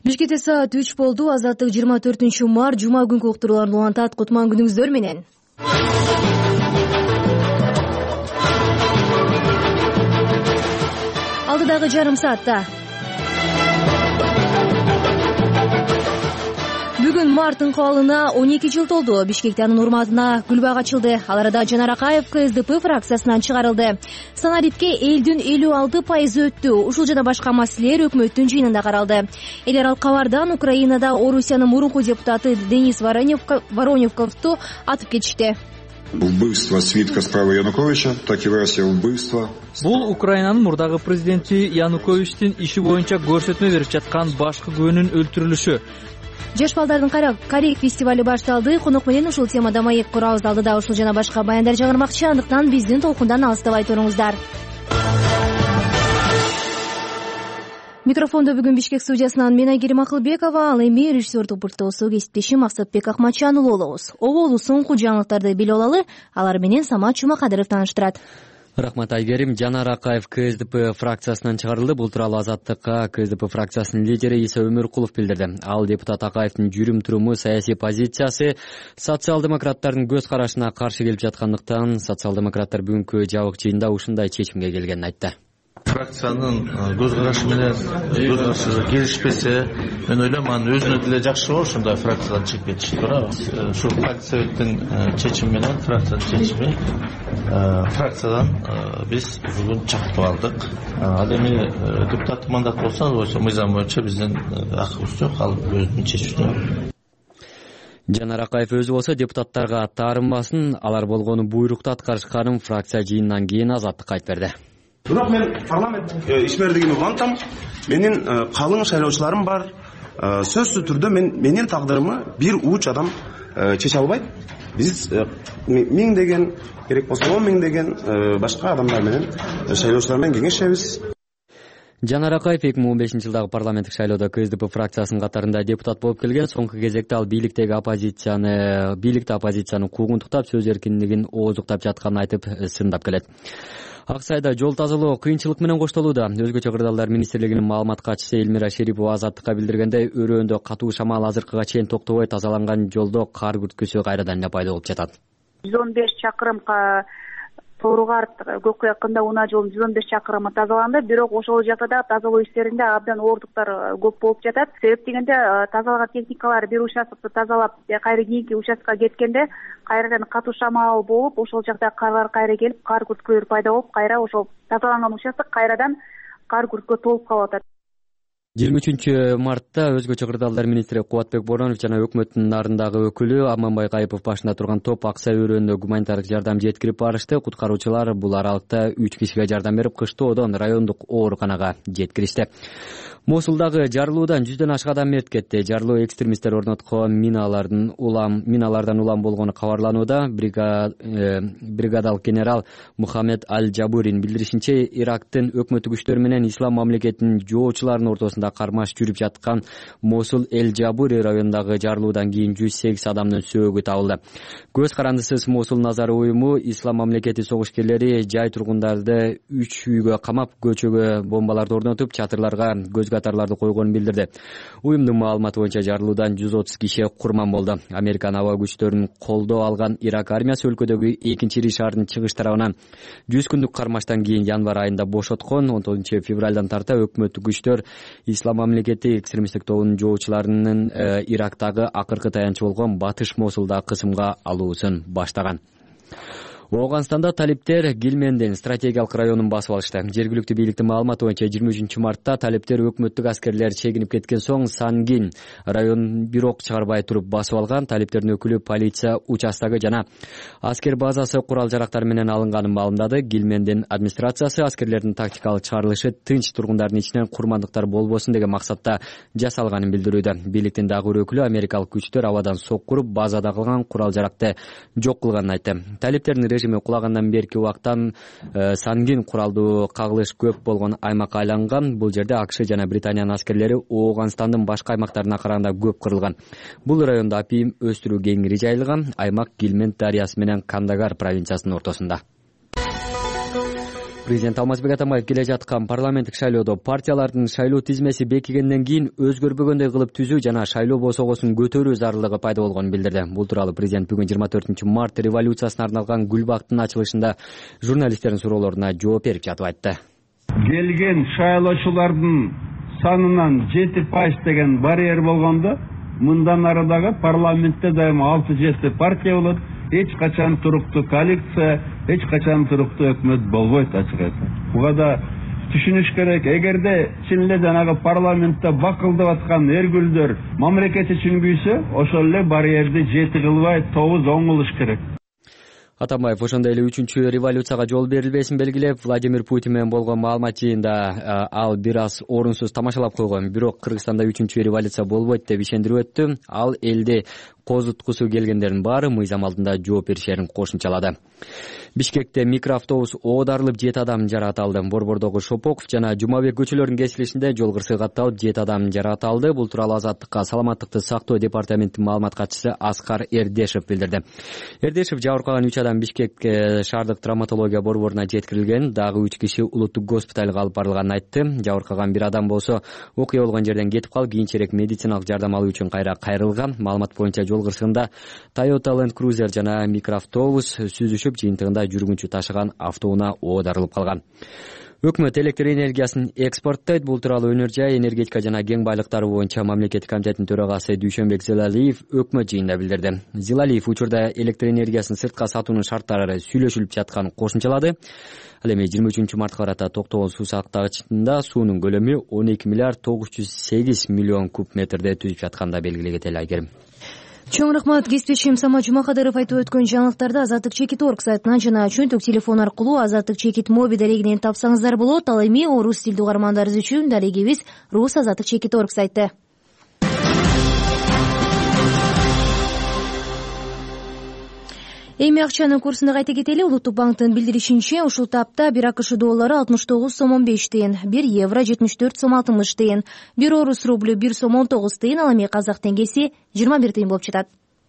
Бишкекте саат 3 болду. Азаттык 24-март жума күнкү уктурууларды улантат. Кутман күнүңүздөр менен. Алдыдагы жарым саатта бүгүн март инкыбалына 12 жыл толду. Бишкекте анын урматына гүл бак ачылды. Ал арада Жанар Акаев КСДП фракциясынан чыгарылды. Санариптке элдин 56% өттү. Ушул жана башка маселелер өкмөттүн жыйынында каралды. Эл аралык кабардан Украинада Орусиянын мурунку депутаты Денис Вороневковду атып кетишти. Убийство свитка справа Януковича, так и версия убийства. Бул Украинанын мурдагы президенти Януковичтин иши боюнча көрсөтмө берип жаткан башкы күбөнүн өлтүрүлүшү. Жаш балдардын Карек фестивали башталды. Конок менен ушул темада маек курабыз. Алдыда ушул жана башка баяндар жаңырмакчы, андыктан биздин толкундан алыстабай туруңуздар. Микрофондо бүгүн Бишкек студиясынан мен Айгерим Акылбекова, ал эми режиссердик буртоосу кесиптешим Максатбек Акматжанұлы болобуз. Оболу соңку жаңылыктарды билип алалы, алар менен Самат Чумакадыров тааныштырат. Рахмат Айгерим. Жанар Акаев КСДП фракциясынан чыгарылды. Бул тууралуу Азаттыкка КСДП фракциясынын лидери Иса Өмөркулов билдирди. Ал депутат Акаевдин жүрүм-туруму, саясий позициясы социал-демократтардын көз карашына каршы келип жаткандыктан социал-демократтар бүгүнкү жабык жыйында ушундай чечимге келгенин айтты. Фракциянын көз карашы менен келишпесе, мен ойлойм, анын өзүнө деле жакшы болот ушундай фракциядан чыгып кетиш туура. Ушу партия чечими менен, фракциянын чечими фракциядан биз бүгүн чактап алдык. Ал эми депутаттык мандат болсо, мыйзам боюнча биздин акыбыз жок, ал өзүнүн чечиши. Жанар Акаев өзү болсо депутаттарга таарынбасын, алар болгону буйрукту аткарышканын фракция жыйынынан кийин Азаттыкка айтып берди. Бирок мен парламент ишмердигин улантам. Менин калың шайлоочуларым бар. Сөзсүз түрдө менин тагдырымы бир уч адам чече албайт. Биз миңдеген, керек болсо 10 миңдеген башка адамдар менен шайлоочулар менен кеңешебиз. Жанар Акаев 2015 жылдагы парламенттик шайлоодо КСДП фракциясынын катарында депутат болуп келген. Соңку кезекте ал бийликти оппозицияны куугунтуктап, сөз эркиндигин ооздуктап жатканын айтып сындап келет. Аксайда жол тазалоо кыйынчылык менен коштолууда. Өзгөчө кырдаалдар министрлигинин маалымат катчысы Элмира Шерипова Азаттыкка билдиргендей, өрөөндө катуу шамал азыркыга чейин токтобой тазаланган жолдо кар күрткүсү кайрадан эле пайда болуп жатат. 115 чакырымга Тооругарт көккө якында унаа жолунун 115 чакырымы тазаланды, бирок ошол жакта да тазалоо иштеринде абдан ооруктуктар көп болуп жатат. Себеп дегенде тазалаган техникалар бир участокты тазалап, кайра кийинки участкага кеткенде кайрадан катуу шамал болуп, ошол жакта карлар кайра келип, кар күрткөлөр пайда болуп, кайра ошол тазаланган участок кайрадан кар күрткө толуп калып атат. 23 мартта өзгөчө кырдаалдар министри Кубатбек Боронов жана өкмөттүн нарындагы өкүлү Аманбай Кайыпов башында турган топ Аксай өрөөнүнө гуманитардык жардам жеткирип барышты. Куткаруучулар бул аралыкта 3 кишиге жардам берип, Кыштоодон райондук ооруканага жеткиришти. Мосулдагы жарылуудан 100дөн ашык адам мерт кетти. Жарылуу экстремисттер орноткон миналардан улам болгону кабарланууда. Бригадалык генерал Мухаммед Аль-Джабурин билдиришинче, Ирактын өкмөттүк күчтөр менен ислам мамлекетинин жоочуларынын ортосунда кармаш жүрүп жаткан Мосул Эль-Джабури районундагы жарылуудан кийин 108 адамдын сөөгү табылды. Көз карандысыз Мосул Назар уюму ислам мамлекети согушкерлери жай тургундарды 3 үйгө камап, көчөгө бомбаларды орнотуп, чатырларга көз катарларды койгонун билдирди. Уюмдун маалыматы боюнча жарылуудан 130 киши курман болду. Американ аба күчтөрүнүн колдоо алган Ирак армиясы өлкөдөгү экинчи Ри шаарынын чыгыш тарабынан 100 күндүк кармаштан кийин январь айында бошоткон. 19 февралдан тарта өкмөттүк күчтөр ислам мамлекети экстремисттик тобунун жоочуларынын Ирактагы акыркы таянчы болгон Батыш Мосулда кысымга алуусун баштаган. Ооганстанда талиптер Гилмендин стратегиялык районун басып алышты. Жергиликтүү бийликтин маалыматы боюнча 23 мартта талиптер өкмөттүк аскерлер чегинип кеткен соң Сангин районун бирок чыгарбай туруп басып алган. Талиптердин өкүлү полиция участогу жана аскер базасы курал жарактар менен алынганын маалымдады. Гилмендин администрациясы аскерлердин тактикалык чыгарылышы тынч тургундардын ичинен курмандыктар болбосун деген максатта жасалганын билдирүүдө. Бийликтин дагы бир өкүлү Америкалык күчтөр абадан соккуруп базада калган курал жаракты жок кылганын айтты. Талиптердин режими кулагандан берки убактан Сангин куралдуу кагылыш көп болгон аймакка айланган. Бул жерде АКШ жана Британиянын аскерлери Ооганстандын башка аймактарына караганда көп кырылган. Бул райондо апийим өстүрүү кеңири жайылган. Аймак Гилмент дарыясы менен Кандагар провинциясынын ортосунда. Президент Алмазбек Атамбаев келе жаткан парламенттик шайлоодо партиялардын шайлоо тизмеси бекигенден кийин өзгөрбөгөндөй кылып түзүү жана шайлоо босогосун көтөрүү зарылдыгы пайда болгонун билдирди. Бул тууралуу президент бүгүн 24 март революциясына арналган Гүлбактын ачылышында журналисттердин суроолоруна жооп берип жатып айтты. Келген шайлоочулардын санынан 7% деген барьер болгондо, мындан ары дагы парламентте дайыма 6-7 партия болот. Эч качан туруктуу коалиция, эч качан туруктуу өкмөт болбойт ачык айтсак. Буга да түшүнүш керек. Эгерде чын эле жанагы парламентте бакылдап аткан эргүлдөр мамлекет үчүн күйсө, ошол эле барьерди 7 кылбай 9-10 кылыш керек. Атамбаев ошондой эле 3-чү революцияга жол берилбесин белгилеп, Владимир Путин менен болгон маалымат жыйында ал бир аз орунсуз тамашалап койгон. Бирок Кыргызстанда 3-чү революция болбойт деп ишендирип өттү. Ал элде козуткусу келгендердин баары мыйзам алдында жооп беришерин кошумчалады. Бишкекте микроавтобус оодарылып 7 адам жаракат алды. Борбордогу Шопоков жана Жумабек көчөлөрүнүн кесилишинде жол кырсыгы катталып 7 адам жаракат алды. Бул тууралуу Азаттыкка саламаттыкты сактоо департаментинин маалымат катчысы Аскар Эрдешев билдирди. Эрдешев жабыркаган 3 адам Бишкек шаардык травматология борборуна жеткирилген, дагы 3 киши улуттук госпиталга алып барылганын айтты. Жабыркаган бир адам болсо окуя болгон жерден кетип калып, кийинчерээк медициналык жардам алуу үчүн кайра кайрылган. Маалымат боюнча жол кырсыгында Toyota Land Cruiser жана микроавтобус сүзүшүп, жыйынтыгында жүргүнчү ташыган автоунаа оодарылып калган. Өкмөт электр энергиясын экспорттойт. Бул тууралуу өнөр жай, энергетика жана кең байлыктары боюнча мамлекеттик комитеттин төрагасы Дүйшөнбек Зилалиев өкмөт жыйынында билдирди. Зилалиев учурда электр энергиясын сыртка сатуунун шарттары сүйлөшүлүп жатканын кошумчалады. Ал эми 23 мартка карата токтогон суу сактагычында суунун көлөмү 12 миллиард 908 миллион куб метрде түзүп жатканда белгилеген Айгерим. Чоң рахмат кесиптешим Сама Жумакадыров айтып өткөн жаңылыктарды Азаттык Чекит.org сайтынан жана чөнтөк телефон аркылуу Азаттык Чекит моби дарегинен тапсаңыздар болот. Ал эми орус тилдүү угармандарыбыз үчүн дарегибиз Рус Азаттык Чекит.org сайты. Эми акчанын курсуна кайта кетели. Улуттук банктын билдиришинче, ушул тапта 1 АКШ доллары 69 сом 15 тыйын, 1 евро 74 сом 60 тыйын, 1 орус рублю 1 сом 19 тыйын, ал эми казак теңгеси 21 тыйын болуп жатат.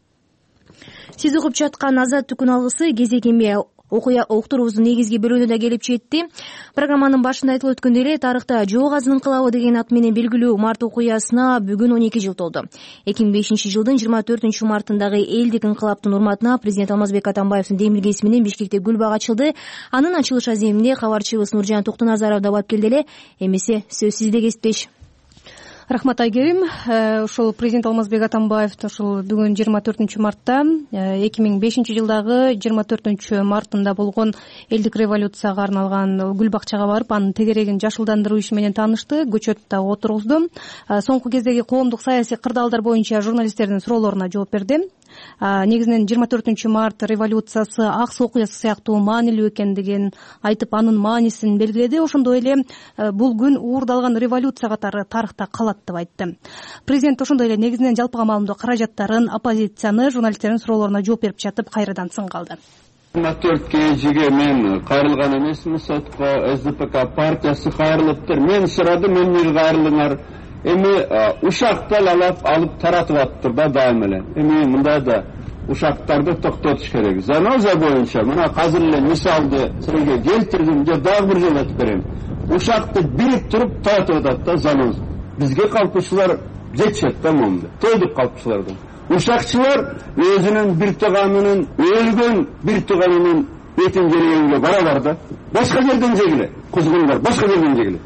Сиз угуп жаткан Азаттык күн алгысы кезек эми окуя уктуруубуздун негизги бөлүгүнө да келип жетти. Программанын башында айтылып өткөндөй эле, тарыхта Жоо Казынын кылабы деген ат менен белгилүү март окуясына бүгүн 12 жыл толду. 2005 жылдын 24 мартындагы элдик инкылаптын урматына президент Алмазбек Атамбаевдин демилгеси менен Бишкекте Гүлбаг ачылды. Анын ачылыш аземине кабарчыбыз Нуржан Токтоназаров да бап келди эле. Эмесе сөз сизде, кесиптеш. Рахмат, Айгерим. Ушул президент Алмазбек Атамбаев ушул бүгүн 24 мартта 2005 жылдагы 24 мартында болгон элдик революцияга арналган гүл бакчага барып, анын тегерегин жашылдандыруу иши менен таанышты, көчөт да отургузду. Соңку кездеги коомдук саясий кырдаалдар боюнча журналисттердин суроолоруна жооп берди. Негизинен 24 март революциясы Акс окуясы сыяктуу маанилүү экендигин айтып, анын маанисин белгиледи. Ошондой эле бул күн уурдалган революция катары тарыхта калат деп айтты. Президент ошондой эле негизинен жалпыга маалымдоо каражаттарын, оппозицияны журналисттердин суроолоруна жооп берип жатып, кайрадан сын калды. 24 кежиге мен кайрылган эмесмин сотко, СДПК партиясы кайрылыптыр. Мен сурадым, эмне кайрылыңар? Эми ушактан алып таратып аттыр да дайым эле. Эми мындай да ушактарды токтотуш керек. Заноза боюнча мына азыр эле мисалды сизге келтирдим, же дагы бир жолу айтып берем. Ушакты бирип туруп таратып атат да заноз. Бизге калпычылар жетишет да момду. Тойдук калпычылардан. Ушакчылар өзүнүн бир тууганынын, өлгөн бир тууганынын этин жегенге баралар да. Башка жерден жегиле. Кузгундар башка жерден жегиле.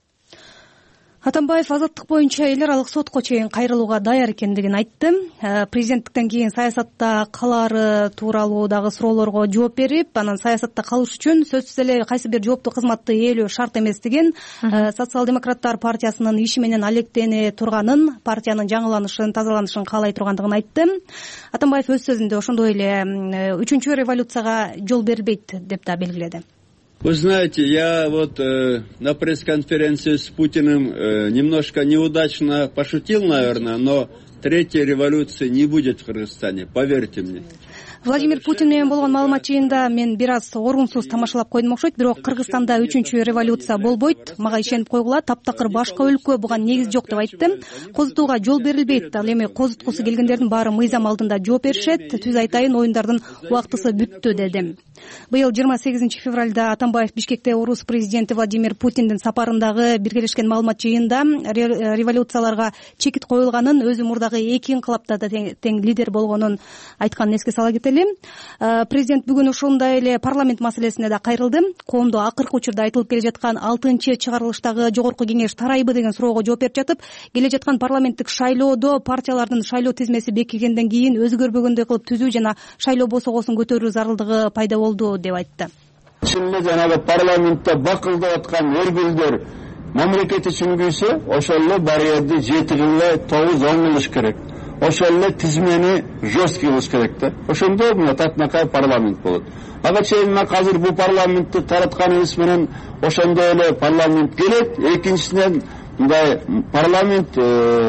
Атамбаев азаттык боюнча эл аралык сотко чейин кайрылууга даяр экендигин айтты. Президенттиктен кийин саясатта калаары тууралуу дагы суроолорго жооп берип, анан саясатта калыш үчүн сөзсүз эле кайсы бир жооптуу кызматты ээлөө шарт эместигин, Социал-демократтар партиясынын иши менен алектене турганын, партиянын жаңыланышын, тазаланышын каалай тургандыгын айтты. Атамбаев өз сөзүндө ошондой эле 3-чү революцияга жол берилбейт деп да белгиледи. Вы знаете, я вот на пресс-конференции с Путиным немножко неудачно пошутил, наверное, но третьей революции не будет в Кыргызстане, поверьте мне. Владимир Путин менен болгон маалымат жыйында мен бир аз орунсуз тамашалап койдум окшойт, бирок Кыргызстанда 3-чү революция болбойт, мага ишенип койгула, таптакыр башка өлкө буга негиз жок деп айтты. Козутууга жол берилбейт, ал эми козуткусу келгендердин баары мыйзам алдында жооп беришет, түз айтайын, оюндардын убактысы бүттү деди. Быйыл 28 февралда Атамбаев Бишкекте орус президенти Владимир Путиндин сапарындагы биргелешкен маалымат жыйында революцияларга чекит коюлганын, өзү мурдагы 2 инкылапта да тең лидер болгонун айтканын эске сала кетели. Президент бүгүн ошондой эле парламент маселесине да кайрылды. Коомдо акыркы учурда айтылып келе жаткан 6-чы чыгарылыштагы жогорку кеңеш тарайбы деген суроого жооп берип жатып, келе жаткан парламенттик шайлоодо партиялардын шайлоо тизмеси бекигенден кийин өзгөрбөгөндөй кылып түзүү жана шайлоо босогосун көтөрүү зарылдыгы пайда болду деп айтты. Чын эле жанагы парламентте бакылдап аткан өргүлдөр мамлекет үчүн күйсө, ошол эле барьерди 7 кылбай 9-10 кылыш керек. Ошол эле тизмени жесткий кылыш керек да. Ошондо мына татынакай парламент болот. Ага чейин мына азыр бул парламентти таратканыбыз менен ошондой эле парламент келет. Экинчисинен мындай парламент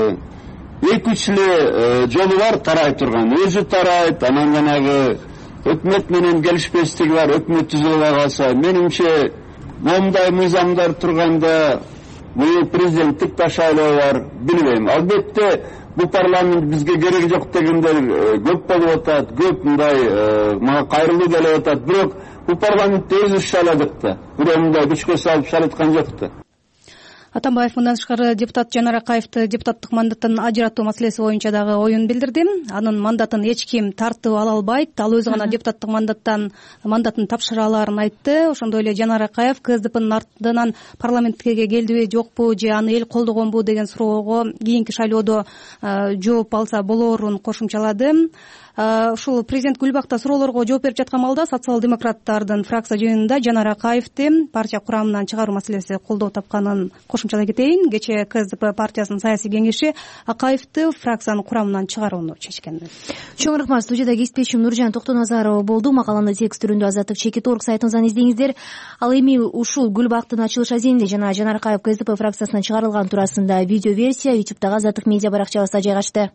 2-3 эле жолу бар тарай турган. Өзү тарайт, анан жанагы өкмөт менен келишпестиги бар, өкмөт түзүлбөй калса, менимче момундай мыйзамдар турганда бул президенттик да шайлоо бар, билбейм. Албетте бул парламент бизге кереги жок дегендер көп болуп атат, көп мындай мага кайрылуу келип атат, бирок бул парламентти өзүбүз шайладык да, бирок мындай күчкө салып шайлаткан жок да. Атамбаев мындан тышкары депутат Жанар Акаевди депутаттык мандаттан ажыратуу маселеси боюнча дагы оюн билдирди. Анын мандатын эч ким тартып ала албайт, ал өзү гана депутаттык мандатын тапшыра аларын айтты. Ошондой эле Жанар Акаев КСДПнын артынан парламентке келдиби, жокпу, же аны эл колдогонбу деген суроого кийинки шайлоодо жооп алса болоорун кошумчалады. Ушул президент Гүлбакта суроолорго жооп берип жаткан маалда социал-демократтардын фракция жыйынында Жанар Акаевди партия курамынан чыгаруу маселеси колдоо тапканын кошумчалай кетейин. Кечээ КСДП партиясынын саясий кеңеши Акаевди фракциянын курамынан чыгарууну чечкен. Чоң рахмат. Студияда кесиптешим Нуржан Токтоназарова болду. Макаланы текст түрүндө Азаттык Чекит.org сайтыңыздан издеңиздер. Ал эми ушул Гүлбактын ачылыш азенинде жана Жанар Акаев КСДП фракциясынан чыгарылган туурасында видео версия YouTube'дагы Азаттык медиа баракчабызда жайгашты.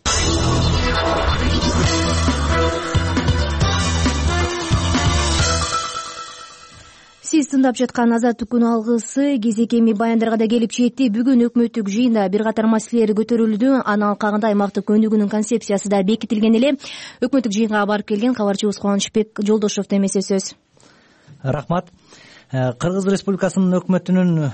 Сиз тыңдап жаткан Азаттык күн алгысы кезекеми баяндарга да келип жетти. Бүгүн өкмөттүк жыйында бир катар маселелер көтөрүлдү. Анын алкагында аймактык көндүгүүнүн концепциясы да бекитилген эле. Өкмөттүк жыйынга барып келген кабарчыбыз Кубанычбек Жолдошовдо эмесе сөз. Рахмат. Кыргыз Республикасынын өкмөтүнүн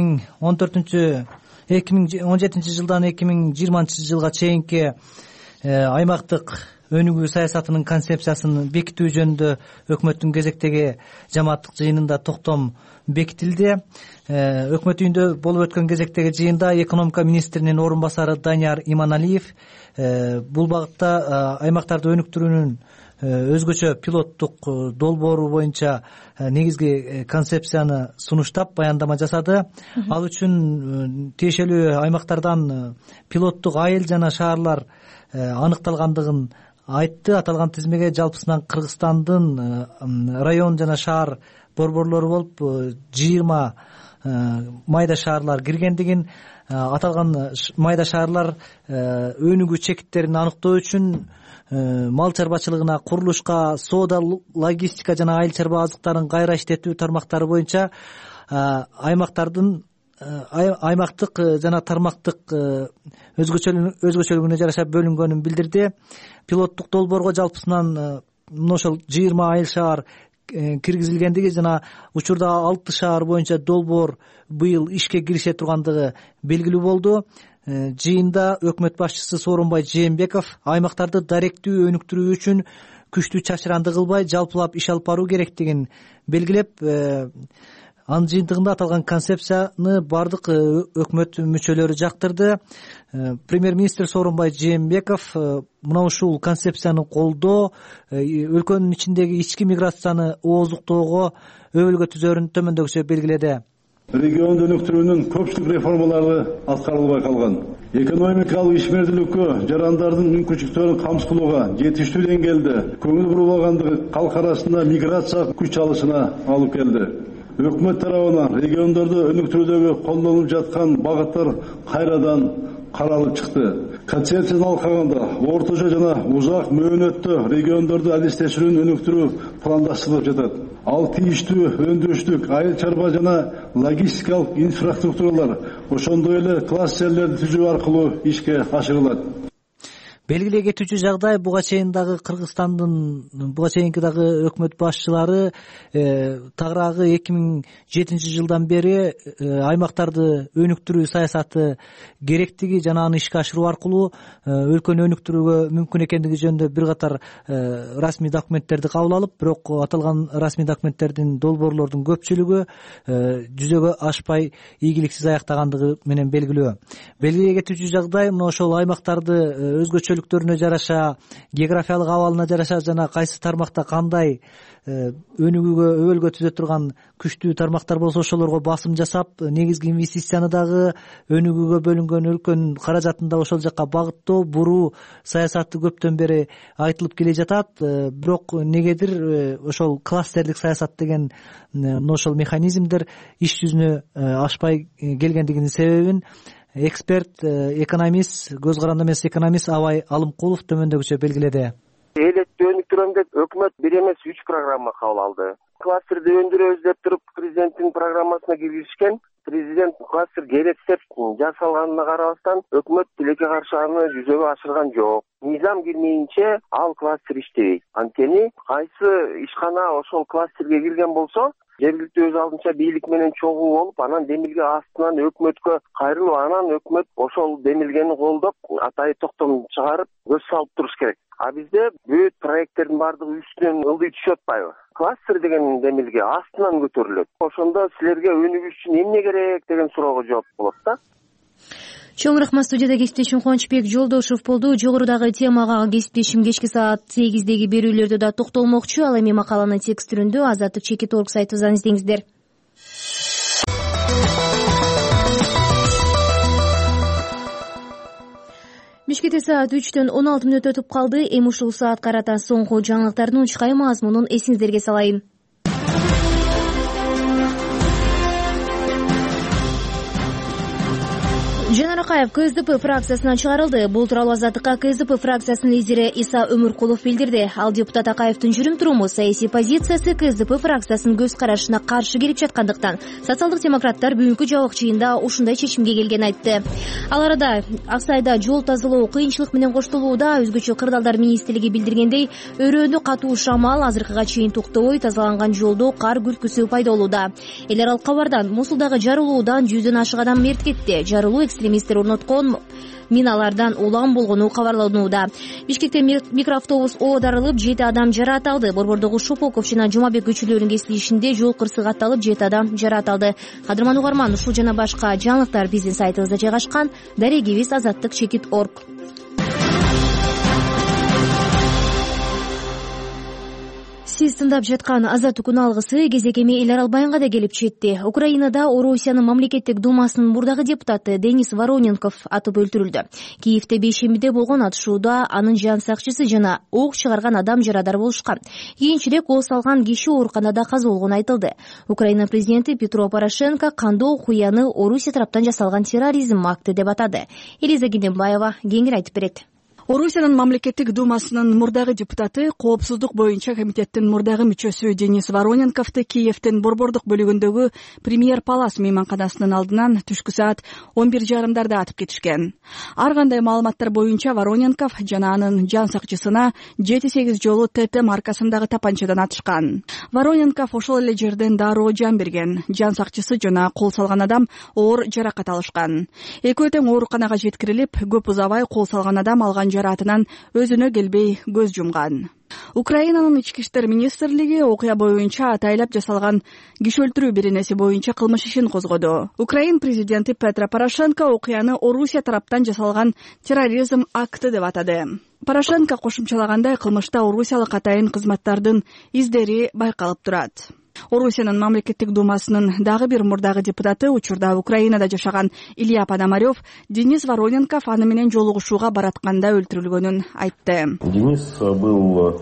2017 жылдан 2020 жылга чейинки аймактык өнүгүү саясатынын концепциясын бекитүү жөнүндө өкмөттүн кезектеги жамааттык жыйынында токтом бекитилди. Өкмөт үйүндө болуп өткөн кезектеги жыйында экономика министринин орун басары Данияр Иманалиев бул багытта аймактарды өнүктүрүүнүн өзгөчө пилоттук долбоору боюнча негизги концепцияны сунуштап баяндама жасады. Ал үчүн тиешелүү аймактардан пилоттук айыл жана шаарлар аныкталгандыгын айтты. Аталган тизмеге жалпысынан Кыргызстандын район жана шаар борборлору болуп 20 майда шаарлар киргендигин, аталган майда шаарлар өнүгүү чекиттерин аныктоо үчүн мал чарбачылыгына, курулушка, соода, логистика жана айыл чарба азыктарын кайра иштетүү тармактары боюнча аймактык жана тармактык өзгөчөлүгүнө жараша бөлүнгөнүн билдирди. Пилоттук долбоорго жалпысынан ошол 20 айыл шаар киргизилгендиги жана учурда 6 шаар боюнча долбоор быйыл ишке кирише тургандыгы белгилүү болду. Жыйында өкмөт башчысы Сооронбай Жээнбеков аймактарды даректүү өнүктүрүү үчүн күчтүү чачыранды кылбай жалпылап иш алып баруу керектигин белгилеп, анын жыйынтыгында аталган концепцияны бардык өкмөт мүчөлөрү жактырды. Премьер-министр Сооронбай Жээнбеков мына ушул концепцияны колдоо өлкөнүн ичиндеги ички миграцияны ооздуктоого өбөлгө түзөрүн төмөндөгүчө белгиледи. Регионду өнүктүрүүнүн көпчүлүк реформалары аткарылбай калган. Экономикалык ишмердүүлүккө, жарандардын мүмкүнчүлүктөрүн камсыздоого жетиштүү деңгээлде көңүл бурулгандыгы калк арасында миграция күч алышына алып келди. Өкмөт тарабынан региондорду өнүктүрүүдөгү колдонулуп жаткан багыттар кайрадан каралып чыкты. Концепцияны алкаганда орточо жана узак мөөнөттө региондорду адистешүүнү өнүктүрүү пландаштырылып жатат. Ал тийиштүү өндүрүштүк, айыл чарба жана логистикалык инфраструктуралар, ошондой эле кластерлерди түзүү аркылуу ишке ашырылат. Белгилей кетүүчү жагдай буга чейин дагы Кыргызстандын буга чейинки дагы өкмөт башчылары тагыраагы 2007 жылдан бери аймактарды өнүктүрүү саясаты керектиги жана аны ишке ашыруу аркылуу өлкөнү өнүктүрүүгө мүмкүн экендиги жөнүндө бир катар расмий документтерди кабыл алып, бирок аталган расмий документтердин долбоорлордун көпчүлүгү жүзөгө ашпай ийгиликсиз аяктагандыгы менен белгилүү. Белгилей кетүүчү жагдай мына ошол аймактарды өзгөчөлүктөрүнө жараша, географиялык абалына жараша жана кайсы тармакта кандай өнүгүүгө өбөлгө түзө турган күчтүү тармактар болсо ошолорго басым жасап, негизги инвестицияны дагы өнүгүүгө бөлүнгөн өлкөнүн каражатын да ошол жака багыттоо, буруу саясаты көптөн бери айтылып келе жатат. Бирок негедир ошол кластерлик саясат деген ошол механизмдер иш жүзүнө ашпай келгендигинин себебин эксперт, экономист, көз каранды эмес экономист Абай Алымкулов төмөндөгүчө белгиледи. Элетти өнүктүрөм деп өкмөт 1 эмес 3 программа кабыл алды. Кластерди өндүрөбүз деп туруп президенттин программасына киргизишкен. Президент кластер керек деп жасалганына карабастан өкмөт тилекке каршы аны жүзөгө ашырган жок. Низам кирмейинче ал кластер иштебейт. Анткени кайсы ишкана ошол кластерге кирген болсо, жергиликтүү өз алдынча бийлик менен чогуу болуп, анан демилге астынан өкмөткө кайрылып, анан өкмөт ошол демилгени колдоп, атайы токтом чыгарып, көз салып туруш керек. А бизде бүт проекттердин бардыгы үстүнөн ылдый түшүп атпайбы? Кластер деген демилге астынан көтөрүлөт. Ошондо силерге өнүгүш үчүн эмне керек деген суроого жооп болот да. Чоң рахмат. Студияда кесиптешим Кубанычбек Жолдошев болду. Жогорудагы темага кесиптешим кечки саат 8деги берүүлөрдө да токтолмокчу. Ал эми макаланы текст түрүндө Азаттык.org сайтыбыздан издеңиздер. Бишкекте саат 3-төн 16 мүнөт өтүп калды. Эми ушул саат карата соңку жаңылыктардын учкай мазмунун эсиңиздерге салайын. Жанар Акаев КСДП фракциясынан чыгарылды. Бул тууралуу Азаттыкка КСДП фракциясынын лидери Иса Өмүркулов билдирди. Ал депутат Акаевдин жүрүм-туруму, саясий позициясы КСДП фракциясынын көз карашына каршы келип жаткандыктан социалдык демократтар бүгүнкү жабык жыйында ушундай чечимге келгенин айтты. Ал арада Аксайда жол тазалоо кыйынчылык менен коштолууда. Өзгөчө кырдаалдар министрлиги билдиргендей, өрөөнү катуу шамал азыркыга чейин токтобой тазаланган жолдо кар күрткүсү пайда болууда. Эл аралык кабардан Мусулдагы жарылуудан 100дөн ашык адам мерт кетти. Жарылуу экстремисттер орноткон миналардан улам болгону кабарланууда. Бишкекте микроавтобус оодарылып 7 адам жараат алды. Борбордогу Шопоков жана Жумабек көчөлөрүнүн кесилишинде жол кырсыгы атталып 7 адам жараат алды. Кадырман угарман, ушул жана башка жаңылыктар биздин сайтыбызда жайгашкан. Дарегибиз Азаттык.org. Сиз тыңдап жаткан Азаттык күн алгысы кезек эми эл арал байынга да келип жетти. Украинада Орусиянын мамлекеттик думасынын мурдагы депутаты Денис Вороненков атып өлтүрүлдү. Киевде бейшембиде болгон атышууда анын жан сакчысы жана ок чыгарган адам жарадар болушкан. Кийинчерээк ол салган киши ооруканада каза болгону айтылды. Украина президенти Петро Порошенко кандоо окуяны Орусия тараптан жасалган терроризм акты деп атады. Элиза Генембаева кеңири айтып берет. Орусиянын мамлекеттик думасынын мурдагы депутаты, коопсуздук боюнча комитеттин мурдагы мүчөсү Денис Вороненковду Киевдин борбордук бөлүгүндөгү Премьер Палас мейманканасынын алдынан түшкү саат 11:30 атып кетишкен. Ар кандай маалыматтар боюнча Вороненков жана анын жан сакчысына 7-8 жолу ТТ маркасындагы тапанчадан атышкан. Вороненков ошол эле жерден дароо жан берген. Жан сакчысы жана кол салган адам оор жаракат алышкан. Экөө тең ооруканага жеткирилип, көп узабай кол салган адам алган жаратынан өзүнө келбей көз жумган. Украинанын ички иштер министрлиги окуя боюнча атайлап жасалган киши өлтүрүү беренеси боюнча кылмыш ишин козгоду. Украин президенти Петро Порошенко окуяны Орусия тараптан жасалган терроризм акты деп атады. Порошенко кошумчалагандай, кылмышта орусиялык атайын кызматтардын издери байкалып турат. Орусиянын мамлекеттик думасынын дагы бир мурдагы депутаты, учурда Украинада жашаган Илья Пономарев, Денис Вороненков аны менен жолугушууга баратканда өлтүрүлгөнүн айтты. Денис был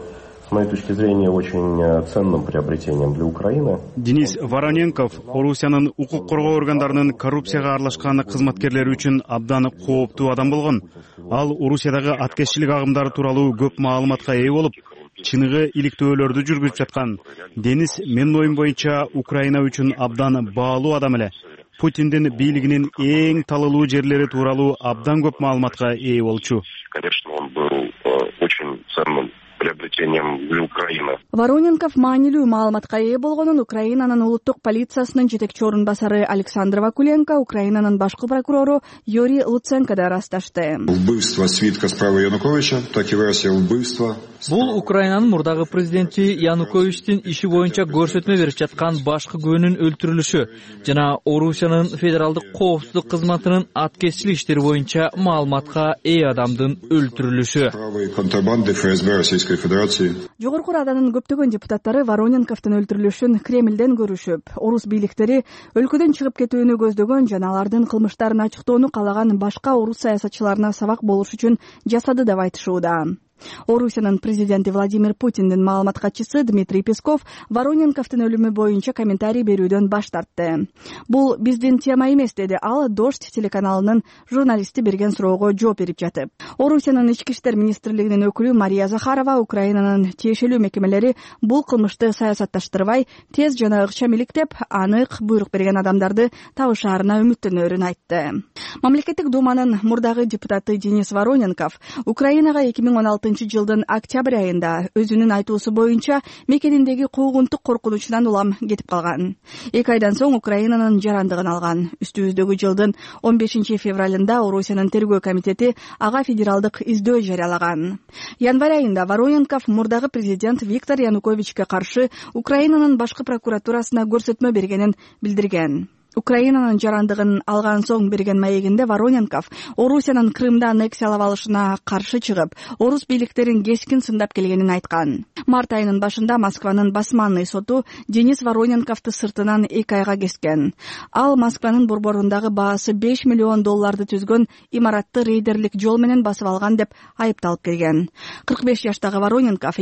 с моей точки зрения, очень ценным приобретением для Украины. Денис Вороненков Орусиянын укук коргоо органдарынын коррупцияга аралашкан кызматкерлери үчүн абдан кооптуу адам болгон. Ал Орусиядагы аткезчилик агымдары тууралуу көп маалыматка ээ болуп, чыныгы иликтөөлөрдү жүргүзүп жаткан. Денис менин оюм боюнча Украина үчүн абдан баалуу адам эле. Путиндин бийлигинин эң талылуу жерлери тууралуу абдан көп маалыматка ээ болчу. Конечно, он был очень ценным приобретением для Украины. Вороненков маанилүү маалыматка ээ болгонун Украинанын улуттук полициясынын жетекчи орун басары Александр Вакуленко, Украинанын башкы прокурору Юрий Луценко да ырасташты. Убийство свитка справа Януковича, так и версия убийства. Бул Украинанын мурдагы президенти Януковичтин иши боюнча көрсөтмө берип жаткан башкы күбөнүн өлтүрүлүшү жана Орусиянын федералдык коопсуздук кызматынын аткезчилик иштери боюнча маалыматка ээ адамдын өлтүрүлүшү. Контрабанды ФСБ Российской Федерации. Жогорку Раданын көптөгөн депутаттары Вороненковдун өлтүрүлүшүн Кремлден көрүшүп, орус бийликтери өлкөдөн чыгып кетүүнү көздөгөн жана алардын кылмыштарын ачыктоону каалаган башка орус саясатчыларына сабак болуш үчүн жасады деп айтышууда. Орусиянын президенти Владимир Путиндин маалымат катчысы Дмитрий Песков Вороненковдун өлүмү боюнча комментарий берүүдөн баш тартты. Бул биздин тема эмес, деди ал Дождь телеканалынын журналисти берген суроого жооп берип жатып. Орусиянын ички иштер министрлигинин өкүлү Мария Захарова Украинанын тиешелүү мекемелери бул кылмышты саясатташтырбай, тез жана ыкчам иликтеп, анык буйрук берген адамдарды табышаарына үмүттөнөрүн айтты. Мамлекеттик думанын мурдагы депутаты Денис Вороненков Украинага 2016 жылдын октябрь айында өзүнүн айтуусу боюнча мекениндеги куугунтук коркунучунан улам кетип калган. 2 айдан соң Украинанын жарандыгын алган. Үстүбүздөгү жылдын 15 февралында Орусиянын тергөө комитети ага федералдык издөө жарыялаган. Январь айында Вороненков мурдагы президент Виктор Януковичке каршы Украинанын башкы прокуратурасына көрсөтмө бергенин билдирген. Украинанын жарандыгын алган соң берген маегинде Вороненков Орусиянын Крымды аннексиялап алышына каршы чыгып, орус бийликтерин кескин сындап келгенин айткан. Март айынын башында Москванын басманный соту Денис Вороненковду сыртынан 2 айга кескен. Ал Москванын борборундагы баасы $5 миллион түзгөн имаратты рейдерлик жол менен басып алган деп айыпталып келген. 45 жаштагы Вороненков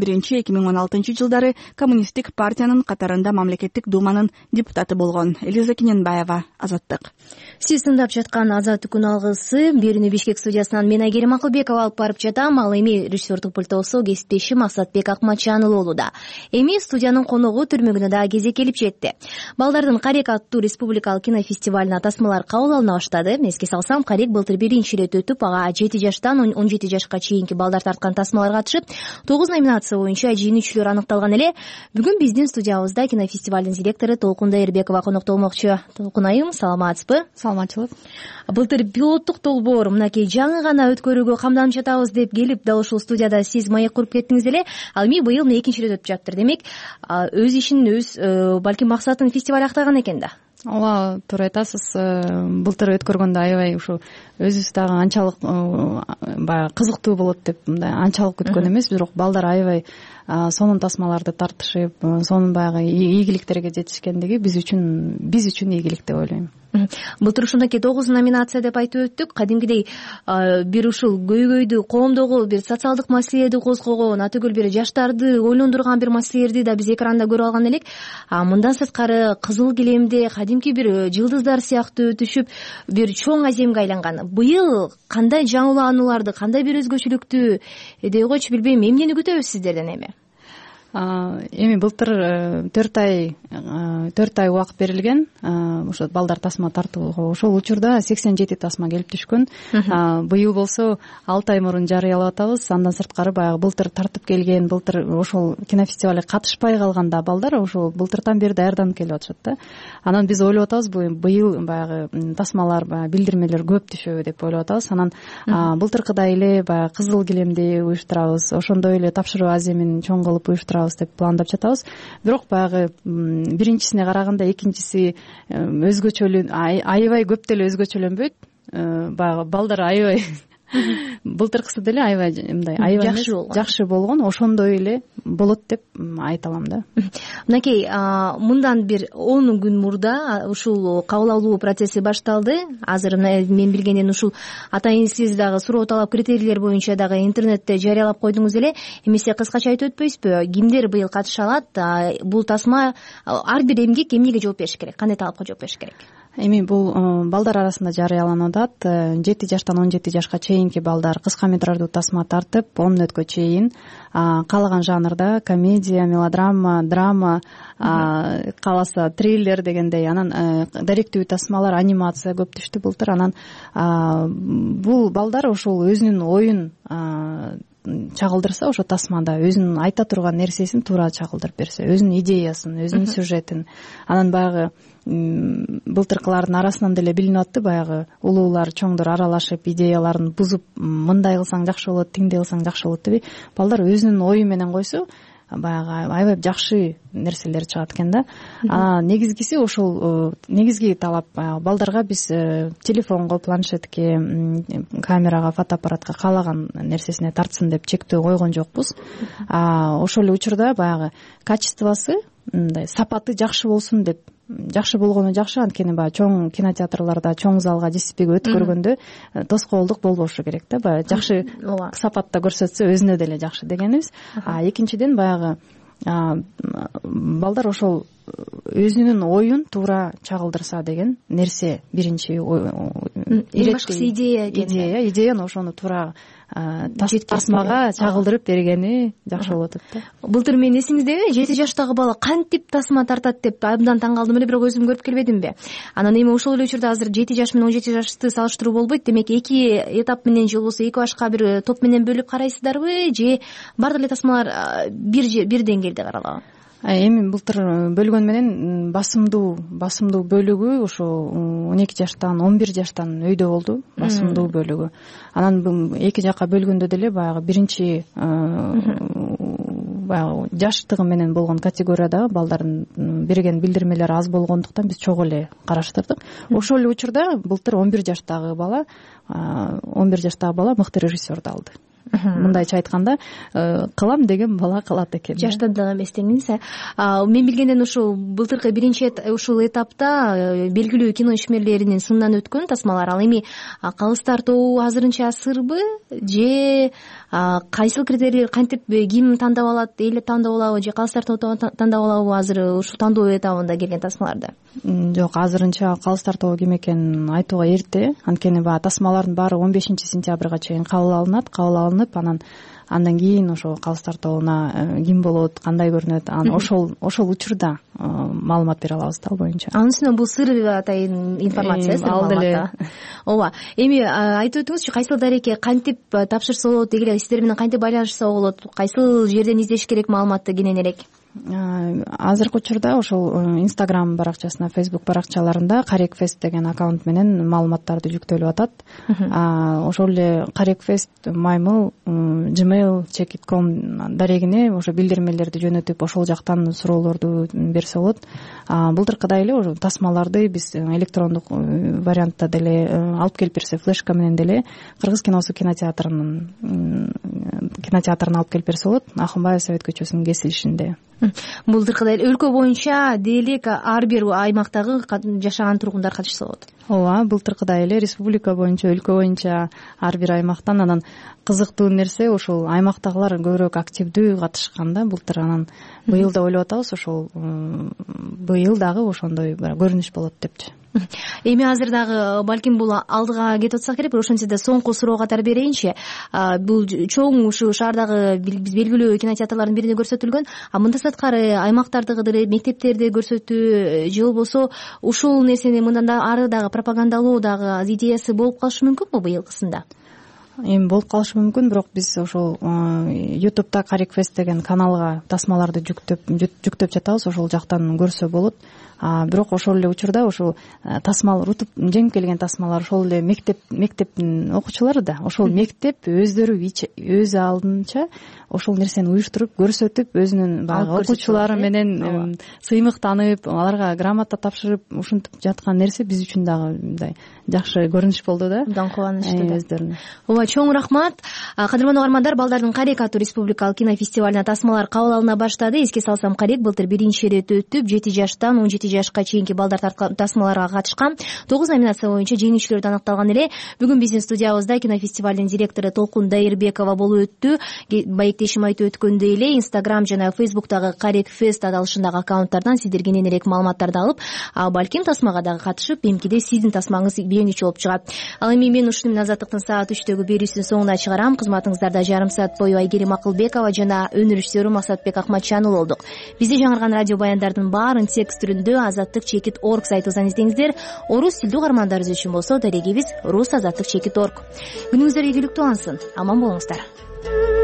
2011-2016 жылдары коммунисттик партиянын катарында мамлекеттик думанын депутаты болгон. Кененбаева, Азаттык. Сиз тыңдап жаткан Азаттык күн алгысы берүүнү Бишкек студиясынан мен Айгерим Акылбекова алып барып жатам. Ал эми режиссердук пультосу кесиптешим Максатбек Акматжанұлы болууда. Эми студиянын коногу түрмөгүнө да кезек келип жетти. Балдардын Карек аттуу республикалык кинофестивалына тасмалар кабыл алына баштады. Эске салсам, Карек былтыр биринчи ирет өтүп, ага 7 жаштан 17 жашка чейинки балдар тарткан тасмалар катышып, 9 номинация боюнча жеңүүчүлөр аныкталган эле. Бүгүн биздин студиябызда кинофестивалдын директору Толкун Дайырбекова коноктолмокчу. Толкун айым, саламатсызбы? Саламатчылык. Былтыр пилоттук долбоор мынакей жаңы гана өткөрүүгө камданып жатабыз деп келип, дал ушул студияда сиз маек куруп кеттиңиз эле. Ал эми быйыл экинчи ирет өтүп жатыптыр. Демек, өз ишин балким максатын фестиваль актаган экен да. Ооба, туура айтасыз. Былтыр өткөргөндө аябай ушу өзүбүз дагы анчалык баягы кызыктуу болот деп мындай анчалык күткөн эмес, бирок балдар аябай сонун тасмаларды тартышып, сонун баягы ийгиликтерге жетишкендиги биз үчүн ийгилик деп ойлойм. Былтыр ушундакей 9 номинация деп айтып өттүк. Кадимкидей бир ушул көйгөйдү, коомдогу бир социалдык маселелерди козгогон, атөгөл бир жаштарды ойлондурган бир маселелерди да биз экранда көрүп алган элек. Мындан сырткары Кызыл килемде кадимки бир жылдыздар сыяктуу өтүшүп, бир чоң аземге айланган. Быйыл кандай жаңыланууларды, кандай бир өзгөчөлүктү деп койчу, билбейм, эмнени күтөбүз сиздерден эми? Эми былтыр 4 ай убакыт берилген ошо балдар тасма тартууга. Ошол учурда 87 тасма келип түшкөн. Быйыл болсо 6 ай мурун жарыялап атабыз. Андан сырткары баягы былтыр тартып келген, былтыр ошол кинофестивалга катышпай калганда балдар ошол былтыртан бери даярданып келип атышат да. Анан биз ойлоп атабыз, быйыл баягы тасмалар, билдирмелер көп түшөбү деп ойлоп атабыз. Анан былтыркыдай эле баягы Кызыл килемди уюштурабыз, ошондой эле тапшыруу аземин чоң кылып уюштурабыз деп пландап жатабыз. Бирок баягы биринчисине караганда экинчиси өзгөчөлүү, аябай көп деле өзгөчөлөнбөйт. Баягы балдар аябай былтыркысы деле аябай мындай аябай жакшы болгон, ошондой эле болот деп айта алам да. Мынакей, мындан бир 10 күн мурда ушул кабыл алуу процесси башталды. Азыр мен билгенден ушул атайын сиз дагы суроо талап критерийлер боюнча дагы интернетте жарыялап койдуңуз эле. Эмесе кыскача айтып өтпөйсүзбү? Кимдер быйыл катыша алат? Бул тасма ар бир эмгек эмнеге жооп бериш керек? Кандай талапка жооп бериш керек? Эми бул балдар арасында жарыяланып атат. 7 жаштан 17 жашка чейинки балдар кыска метраждуу тасма тартып 10 мүнөткө чейин каалаган жанрда комедия, мелодрама, драма, кааласа триллер дегендей, анан даректүү тасмалар, анимация көп түштү былтыр. Анан бул балдар ошол өзүнүн оюн чагылдырса, ошо тасмада өзүнүн айта турган нерсесин туура чагылдырып берсе, өзүнүн идеясын, өзүнүн сюжетин, анан баягы былтыркылардын арасынан деле билинип атты, баягы улуулар, чоңдор аралашып идеяларын бузуп, мындай кылсаң жакшы болот, тиңдей кылсаң жакшы болот деп балдар өзүнүн ою менен койсо, баягы аябай жакшы нерселер чыгат экен да. Негизгиси ошол негизги талап балдарга биз телефонго, планшетке, камерага, фотоаппаратка каалаган нерсесине тартсын деп чектөө койгон жокпуз. Ошол эле учурда баягы качествосы, мындай сапаты жакшы болсун деп, жакшы болгону жакшы, анткени баягы чоң кинотеатрларда, чоң залга дистипиге өткөргөндө тоскоолдук болбошу керек да, баягы жакшы сапатта көрсөтсө өзүнө деле жакшы дегенибиз. Экинчиден баягы балдар ошол өзүнүн оюн туура чагылдырса деген нерсе биринчи. Эң башкысы идеяны ошону туура тасмага чагылдырып бергени жакшы болот да. Былтыр мен эсиңиздеби, 7 жаштагы бала кантип тасма тартат деп абдан таң калдым эле, бирок өзүм көрүп келбедимби? Анан эми ошол эле учурда азыр 7 жаш менен 17 жашты салыштыруу болбойт. Демек эки этап менен же болбосо эки башка бир топ менен бөлүп карайсыздарбы, же баардык эле тасмалар бир деңгээлде каралабы? Эми былтыр бөлгөн менен басымдуу бөлүгү ошо 12 жаштан 11 жаштан өйдө болду, басымдуу бөлүгү. Анан эки жакка бөлгөндө деле баягы биринчи баягы жаштыгы менен болгон категориядагы балдардын берген билдирмелери аз болгондуктан биз чогуу эле караштырдык. Ошол эле учурда былтыр 11 жаштагы бала мыкты режиссерду алды. Мындайча айтканда, кылам деген бала кылат экен. Жаштан да эмес деңиз. Мен билгенден ушул былтыркы биринчи ушул этапта белгилүү кино ишмерлеринин сынынан өткөн тасмалар. Ал эми калыс тартуу азырынча сырбы, же кайсыл критерийлер кантип ким тандап алат, эл тандап алабы, же калыс тартуу тандап алабы азыр ушул тандоо этабында келген тасмаларды? Жок, азырынча калыс тартуу ким экенин айтууга эрте. Анткени баягы тасмалардын баары 15 сентябрга чейин кабыл алынып, андан кийин ошо калыс тартууна ким болот, кандай көрүнөт, анан ошол учурда маалымат бере алабыз да ал боюнча. Анын үстүнөн бул сыр атайын информация, ал деле. Ооба. Эми айтып өтүңүзчү, кайсыл дарекке кантип тапшырса болот, деги сиздер менен кантип байланышса болот, кайсыл жерден издеш керек маалыматты кененирээк? Азыркы учурда ошол Instagram баракчасына, Facebook баракчаларында Карекфест деген аккаунт менен маалыматтарды жүктөлүп атат. Ошол эле Карекфест @gmail.com дарегине ошо билдирмелерди жөнөтүп, ошол жактан суроолорду берсе болот. Былтыркыдай эле ошо тасмаларды биз электрондук вариантта деле алып келип берсе, флешка менен деле Кыргыз киносу кинотеатрына алып келип берсе болот, Акынбаев Совет көчөсүнүн кесилишинде. Былтыркыдай өлкө боюнча дээлик ар бир аймактагы жашаган тургундар катышса болот. Ооба, былтыркыдай эле республика боюнча, өлкө боюнча ар бир аймактан. Анан кызыктуу нерсе ошол аймактагылар көбүрөөк активдүү катышкан да былтыр. Анан быйыл да ойлоп атабыз, ошол быйыл дагы ошондой көрүнүш болот депчи. Эми азыр дагы балким бул алдыга кетип атсак керек, бирок ошентсе да соңку суроо катары берейинчи. Бул чоң ушу шаардагы биз белгилүү кинотеатрлардын биринде көрсөтүлгөн, мындан сырткары аймактардагы деле мектептерде көрсөтүү же болбосо ушул нерсени мындан да ары дагы пропагандалоо дагы идеясы болуп калышы мүмкүнбү быйылкысында? Эми болуп калышы мүмкүн, бирок биз ошол YouTube'да Карекфест деген каналга тасмаларды жүктөп жатабыз, ошол жактан көрсө болот. бирок ошол эле учурда ушул тасмалар утуп жеңип келген тасмалар ошол эле мектептин окуучулары да ошол мектеп өздөрү өз алдынча ошол нерсени уюштуруп көрсөтүп өзүнүн баягы окуучулары менен сыймыктанып аларга грамота тапшырып ушинтип жаткан нерсе биз үчүн дагы мындай жакшы көрүнүш болду да. Абдан кубанычтуу өздөрүнө. Ооба, чоң рахмат. Кадырман угармандар, Балдардын Карек аттуу республикалык кинофестивалына тасмалар кабыл алына баштады. Эске салсам, Карек былтыр биринчи ирет өтүп, 7 жаштан 17 жашка чейинки балдар тасмаларга катышкан. 9 номинация боюнча жеңүүчүлөр аныкталган эле. Бүгүн биздин студиябызда кинофестивалдын директору Толкун Дайырбекова болуп өттү. Байектешим айтып өткөндөй эле, Instagram жана Facebook'тагы Карек Fest аталышындагы аккаунттардан сиздер кененирээк маалыматтарды алып, балким тасмага дагы катышып, эмкиде сиздин тасмаңыз бийөөнүчү болуп чыгат. Ал эми мен ушуну менен Азаттыктын саат 3төгү берүүсүнүн соңуна чыгарам. Кызматыңыздарда жарым саат бою Айгерим Акылбекова жана өнөр режиссеру Максатбек Акматчан уулу болдук. Бизде жаңырган радио баяндардын баарын текст түрүндө azattik.org сайтыбыздан издеңиздер. Орус тилдүү угармандарыбыз үчүн болсо дарегибиз rus.azattik.org. Күнүңүздөр ийгиликтүү алынсын. Аман болуңуздар.